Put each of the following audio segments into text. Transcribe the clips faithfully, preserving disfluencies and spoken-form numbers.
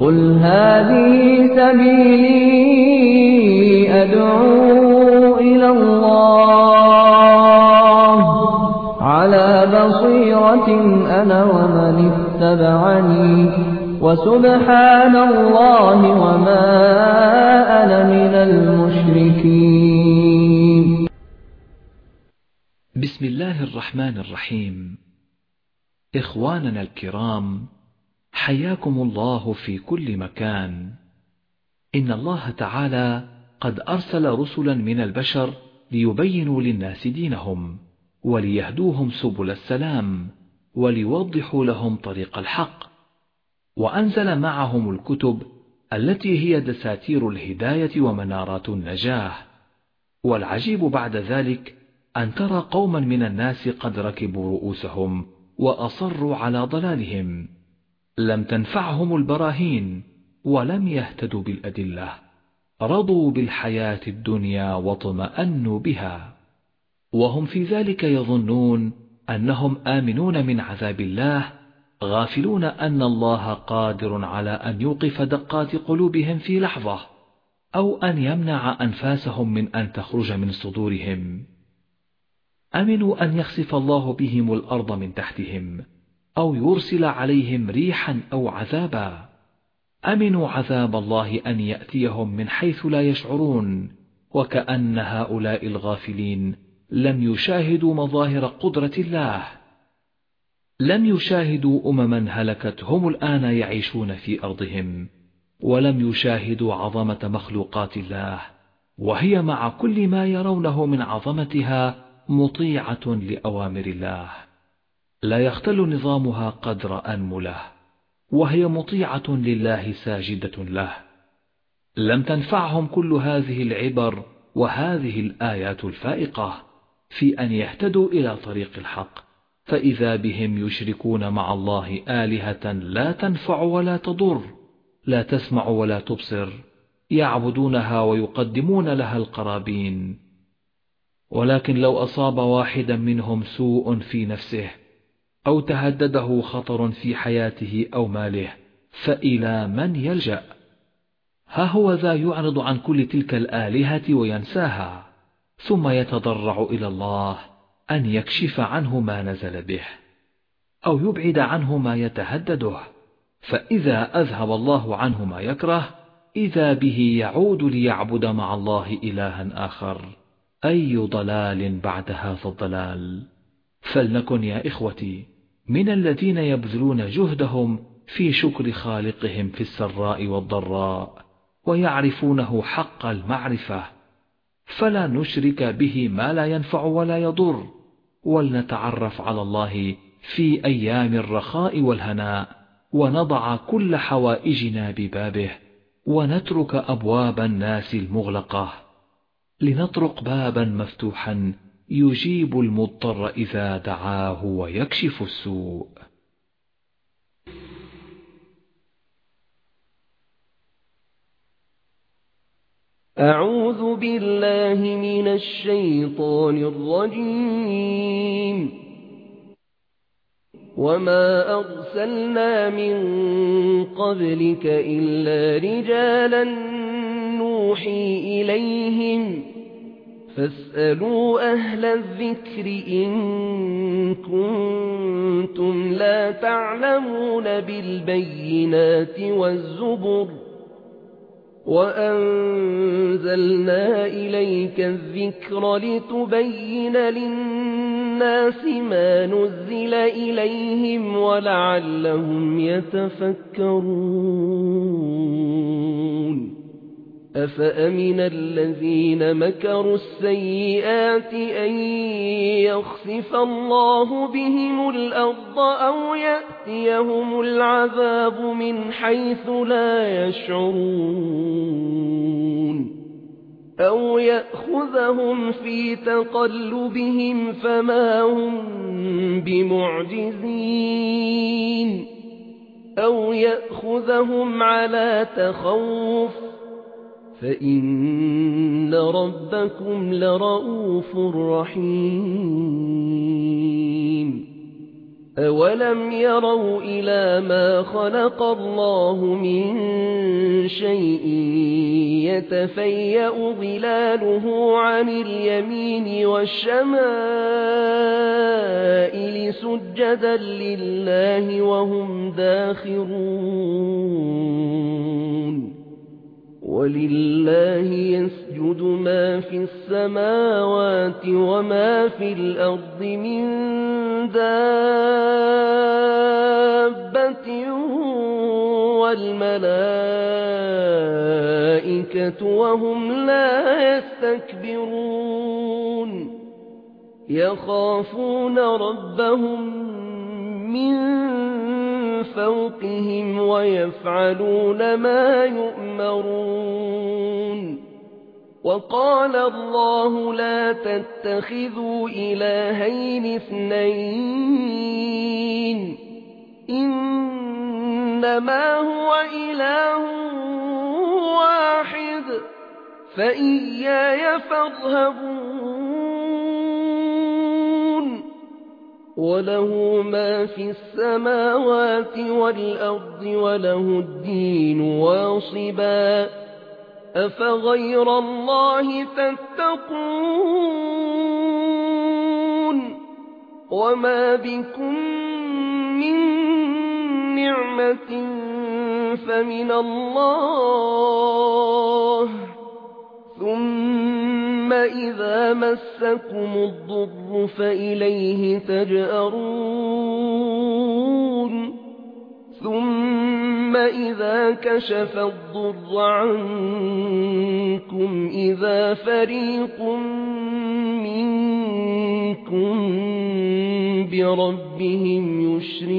قل هذه سبيلي أدعو إلى الله على بصيرة أنا ومن اتبعني وسبحان الله وما أنا من المشركين. بسم الله الرحمن الرحيم. إخواننا الكرام، حياكم الله في كل مكان. إن الله تعالى قد أرسل رسلا من البشر ليبينوا للناس دينهم وليهدوهم سبل السلام وليوضحوا لهم طريق الحق، وأنزل معهم الكتب التي هي دساتير الهداية ومنارات النجاة. والعجيب بعد ذلك أن ترى قوما من الناس قد ركبوا رؤوسهم وأصروا على ضلالهم، لم تنفعهم البراهين ولم يهتدوا بالأدلة، رضوا بالحياة الدنيا واطمأنوا بها، وهم في ذلك يظنون أنهم آمنون من عذاب الله، غافلون أن الله قادر على أن يوقف دقات قلوبهم في لحظة، أو أن يمنع أنفاسهم من أن تخرج من صدورهم. أمنوا أن يخسف الله بهم الأرض من تحتهم، أو يرسل عليهم ريحا أو عذابا. أمنوا عذاب الله أن يأتيهم من حيث لا يشعرون، وكأن هؤلاء الغافلين لم يشاهدوا مظاهر قدرة الله، لم يشاهدوا أمما هلكت هم الآن يعيشون في أرضهم، ولم يشاهدوا عظمة مخلوقات الله، وهي مع كل ما يرونه من عظمتها مطيعة لأوامر الله، لا يختل نظامها قدر أنمله، وهي مطيعة لله ساجدة له. لم تنفعهم كل هذه العبر وهذه الآيات الفائقة في أن يهتدوا إلى طريق الحق، فإذا بهم يشركون مع الله آلهة لا تنفع ولا تضر، لا تسمع ولا تبصر، يعبدونها ويقدمون لها القرابين. ولكن لو أصاب واحدا منهم سوء في نفسه أو تهدده خطر في حياته أو ماله، فإلى من يلجأ؟ ها هو ذا يعرض عن كل تلك الآلهة وينساها، ثم يتضرع إلى الله أن يكشف عنه ما نزل به، أو يبعد عنه ما يتهدده، فإذا أذهب الله عنه ما يكره إذا به يعود ليعبد مع الله إلها آخر. أي ضلال بعد هذا الضلال! فلنكن يا إخوتي من الذين يبذلون جهدهم في شكر خالقهم في السراء والضراء، ويعرفونه حق المعرفة، فلا نشرك به ما لا ينفع ولا يضر، ولنتعرف على الله في أيام الرخاء والهناء، ونضع كل حوائجنا ببابه، ونترك أبواب الناس المغلقة، لنطرق بابا مفتوحا يجيب المضطر إذا دعاه ويكشف السوء. أعوذ بالله من الشيطان الرجيم. وما أرسلنا من قبلك إلا رجالا نوحي إليهم فاسألوا أهل الذكر إن كنتم لا تعلمون بالبينات والزبر وأنزلنا إليك الذكر لتبين للناس ما نزل إليهم ولعلهم يتفكرون. أفأمن الذين مكروا السيئات أن يخسف الله بهم الأرض أو يأتيهم العذاب من حيث لا يشعرون أو يأخذهم في تقلبهم فما هم بمعجزين أو يأخذهم على تخوف فإن ربكم لرؤوف رحيم. أَوَلَمْ يَرَوْا إِلَى مَا خَلَقَ اللَّهُ مِن شَيْءٍ يَتَفَيَّأُ ظِلَالُهُ عَنِ الْيَمِينِ وَالشَّمَائِلِ سُجَّدًا لِّلَّهِ وَهُمْ دَاخِرُونَ وَلِلَّهِ يَسْجُدُ مَا فِي السَّمَاوَاتِ وَمَا فِي الْأَرْضِ مِن دَابَّةٍ وَالْمَلَائِكَةُ وَهُمْ لَا يَسْتَكْبِرُونَ يَخَافُونَ رَبَّهُم مِّن فَوْقِهِمْ وَيَفْعَلُونَ مَا يُؤْمَرُونَ وَقَالَ اللَّهُ لَا تَتَّخِذُوا إِلَٰهَيْنِ اثْنَيْنِ إِنَّمَا هُوَ إِلَٰهٌ وَاحِدٌ فَإِيَّايَ فَارْهَبُونِ وَلَهُ مَا فِي السَّمَاوَاتِ وَالْأَرْضِ وَلَهُ الدِّينُ وَاصِبًا أَفَغَيْرَ اللَّهِ تَتَّقُونَ وَمَا بِكُم مِّن نِّعْمَةٍ فَمِنَ اللَّهِ ثُمَّ إِذَا مَسَّكُمُ الضُّرُّ فَإِلَيْهِ تَجْأَرُونَ ثُمَّ إِذَا كَشَفَ الضُّرَّ عَنكُمْ إِذَا فَرِيقٌ مِّنكُم بِرَبِّهِمْ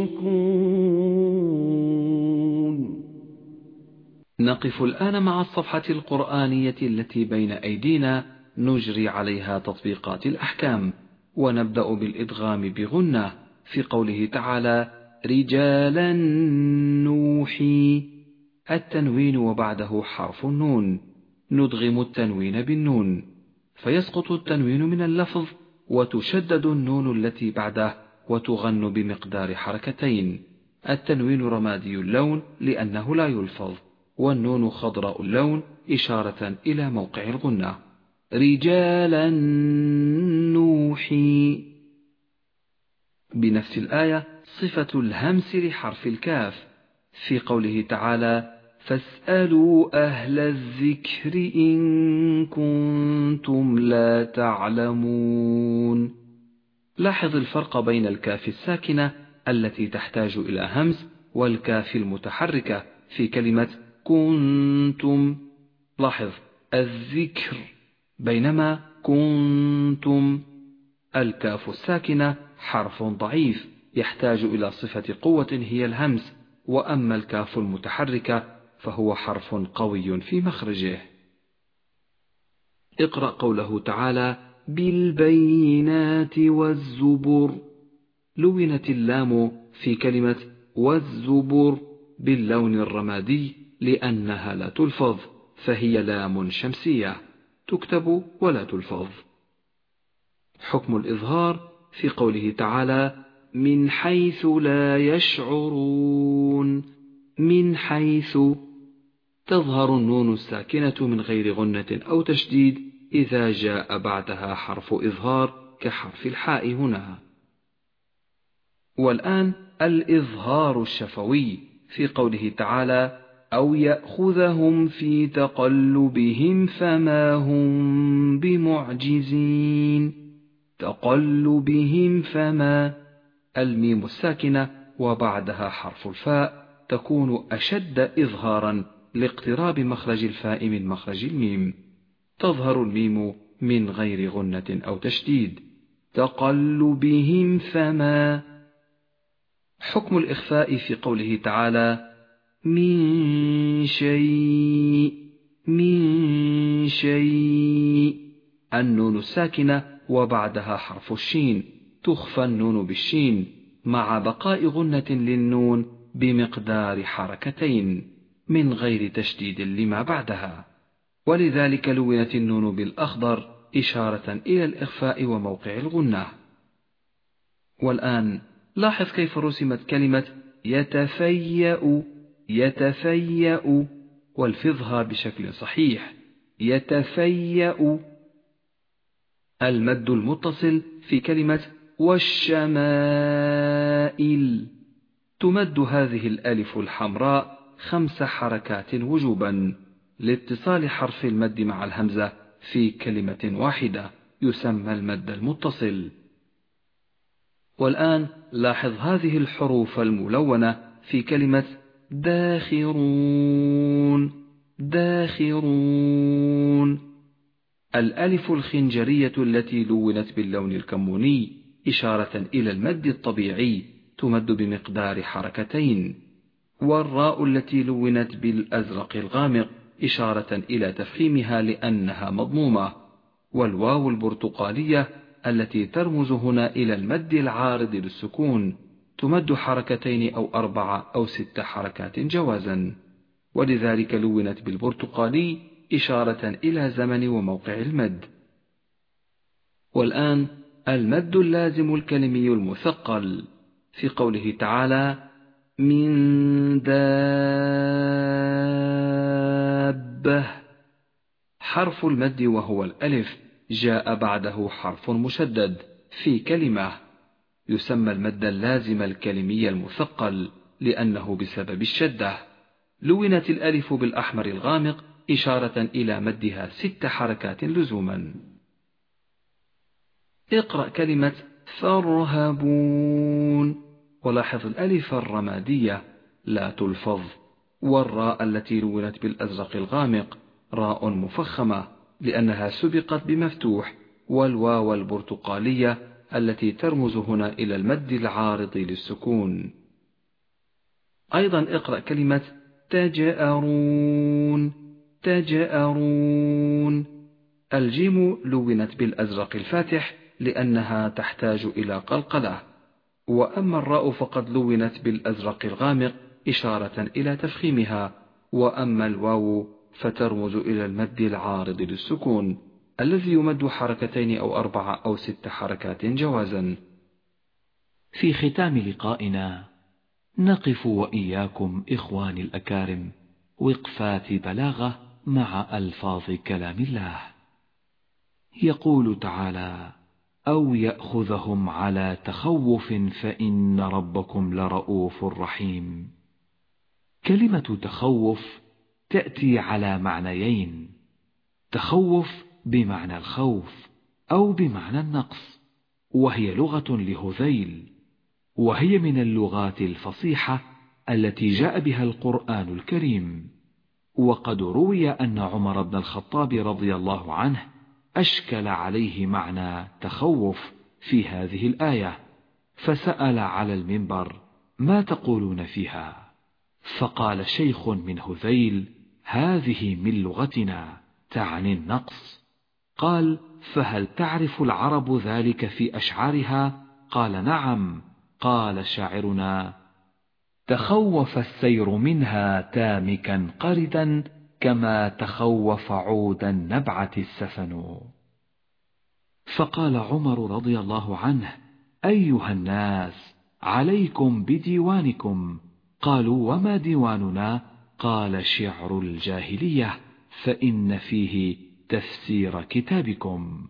يُشْرِكُونَ. نقف الآن مع الصفحة القرآنية التي بين أيدينا نجري عليها تطبيقات الأحكام، ونبدأ بالإدغام بغنة في قوله تعالى رجالا نوحي، التنوين وبعده حرف النون، ندغم التنوين بالنون فيسقط التنوين من اللفظ وتشدد النون التي بعده وتغن بمقدار حركتين. التنوين رمادي اللون لأنه لا يلفظ، والنون خضراء اللون إشارة إلى موقع الغنة. رجالا نوحي. بنفس الآية صفة الهمس لحرف الكاف في قوله تعالى فاسألوا أهل الذكر إن كنتم لا تعلمون. لاحظ الفرق بين الكاف الساكنة التي تحتاج إلى همس والكاف المتحركة في كلمة كنتم. لاحظ الذكر بينما كنتم الكاف الساكنة حرف ضعيف يحتاج إلى صفة قوة هي الهمس، وأما الكاف المتحركة فهو حرف قوي في مخرجه. اقرأ قوله تعالى بالبينات والزبر. لونت اللام في كلمة والزبر باللون الرمادي لأنها لا تلفظ، فهي لام شمسية تكتب ولا تلفظ. حكم الإظهار في قوله تعالى من حيث لا يشعرون. من حيث تظهر النون الساكنة من غير غنة أو تشديد إذا جاء بعدها حرف إظهار كحرف الحاء هنا. والآن الإظهار الشفوي في قوله تعالى أو يأخذهم في تقلبهم فما هم بمعجزين. تقلبهم فما الميم الساكنة وبعدها حرف الفاء تكون أشد إظهارا لاقتراب مخرج الفاء من مخرج الميم. تظهر الميم من غير غنة أو تشديد. تقلبهم فما. حكم الإخفاء في قوله تعالى من شيء. من شيء النون الساكنة وبعدها حرف الشين تخفى النون بالشين مع بقاء غنة للنون بمقدار حركتين من غير تشديد لما بعدها، ولذلك لونت النون بالأخضر إشارة إلى الإخفاء وموقع الغنة. والآن لاحظ كيف رسمت كلمة يتفيأ يتفيأ، والفظها بشكل صحيح يتفيأ. المد المتصل في كلمة والشمائل، تمد هذه الألف الحمراء خمس حركات وجوبا لاتصال حرف المد مع الهمزة في كلمة واحدة، يسمى المد المتصل. والآن لاحظ هذه الحروف الملونة في كلمة داخرون داخرون. الألف الخنجرية التي لونت باللون الكموني إشارة إلى المد الطبيعي تمد بمقدار حركتين، والراء التي لونت بالأزرق الغامق إشارة إلى تفخيمها لأنها مضمومة، والواو البرتقالية التي ترمز هنا إلى المد العارض للسكون تمد حركتين أو أربع أو ست حركات جوازا، ولذلك لونت بالبرتقالي إشارة إلى زمن وموقع المد. والآن المد اللازم الكلمي المثقل في قوله تعالى من دابة، حرف المد وهو الألف جاء بعده حرف مشدد في كلمة، يسمى المد اللازم الكلمي المثقل لأنه بسبب الشدة. لونت الألف بالأحمر الغامق إشارة إلى مدها ست حركات لزوما. اقرأ كلمة فارهبون، ولاحظ الألف الرمادية لا تلفظ، والراء التي لونت بالأزرق الغامق راء مفخمة لأنها سبقت بمفتوح، والواو البرتقالية التي ترمز هنا إلى المد العارض للسكون. أيضا اقرأ كلمة تجأرون تجأرون. الجيم لونت بالأزرق الفاتح لأنها تحتاج إلى قلقلة، وأما الراء فقد لونت بالأزرق الغامق إشارة إلى تفخيمها، وأما الواو فترمز إلى المد العارض للسكون الذي يمد حركتين أو أربع أو ست حركات جوازا. في ختام لقائنا نقف وإياكم إخواني الأكارم وقفات بلاغة مع ألفاظ كلام الله. يقول تعالى: أو يأخذهم على تخوف فإن ربكم لرؤوف رحيم. كلمة تخوف تأتي على معنيين: تخوف بمعنى الخوف أو بمعنى النقص، وهي لغة لهذيل، وهي من اللغات الفصيحة التي جاء بها القرآن الكريم. وقد روي أن عمر بن الخطاب رضي الله عنه أشكل عليه معنى تخوف في هذه الآية، فسأل على المنبر: ما تقولون فيها؟ فقال شيخ من هذيل: هذه من لغتنا تعني النقص. قال: فهل تعرف العرب ذلك في أشعارها؟ قال: نعم. قال شاعرنا: تخوف السير منها تامكا قردا كما تخوف عود النبعة السفن. فقال عمر رضي الله عنه: أيها الناس، عليكم بديوانكم. قالوا: وما ديواننا؟ قال: شعر الجاهلية، فإن فيه تفسير كتابكم.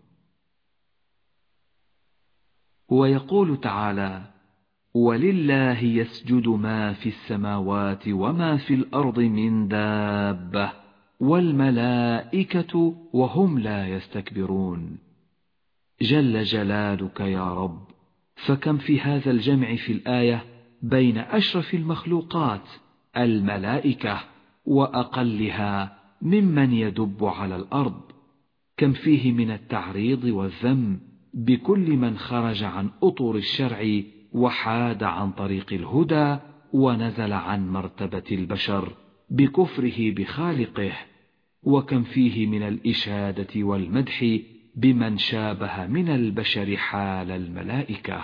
ويقول تعالى: ولله يسجد ما في السماوات وما في الأرض من دابة والملائكة وهم لا يستكبرون. جل جلالك يا رب، فكم في هذا الجمع في الآية بين أشرف المخلوقات الملائكة وأقلها ممن يدب على الأرض. كم فيه من التعريض والذم بكل من خرج عن أطر الشرع وحاد عن طريق الهدى ونزل عن مرتبة البشر بكفره بخالقه. وكم فيه من الإشادة والمدح بمن شابه من البشر حال الملائكة.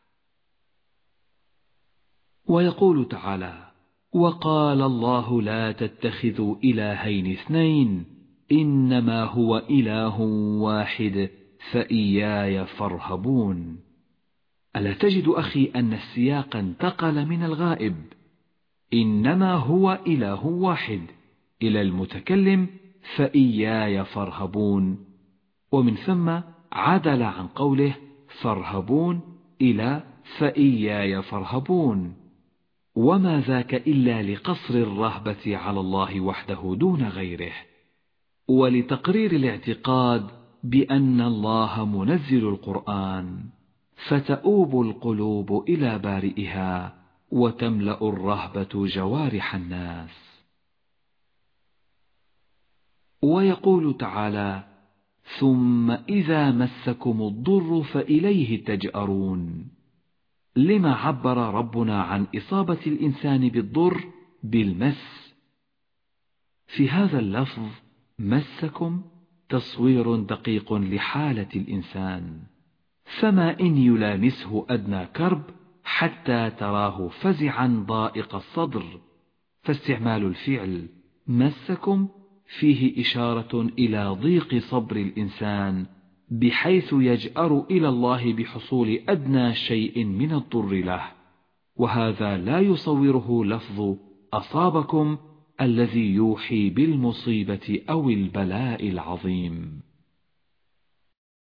ويقول تعالى: وقال الله لا تتخذوا إلهين اثنين إنما هو إله واحد فإياي فارهبون. ألا تجد أخي أن السياق انتقل من الغائب إنما هو إله واحد إلى المتكلم فإياي فارهبون، ومن ثم عدل عن قوله فارهبون إلى فإياي فارهبون، وما ذاك إلا لقصر الرهبة على الله وحده دون غيره، ولتقرير الاعتقاد بأن الله منزل القرآن، فتؤوب القلوب إلى بارئها وتملأ الرهبة جوارح الناس. ويقول تعالى: ثم إذا مسكم الضر فإليه تجأرون. لما عبر ربنا عن إصابة الإنسان بالضر بالمس؟ في هذا اللفظ مسكم تصوير دقيق لحالة الإنسان، فما إن يلامسه أدنى كرب حتى تراه فزعا ضائق الصدر، فاستعمال الفعل مسكم فيه إشارة إلى ضيق صبر الإنسان بحيث يجأر إلى الله بحصول أدنى شيء من الضر له، وهذا لا يصوره لفظ أصابكم الذي يوحي بالمصيبة أو البلاء العظيم.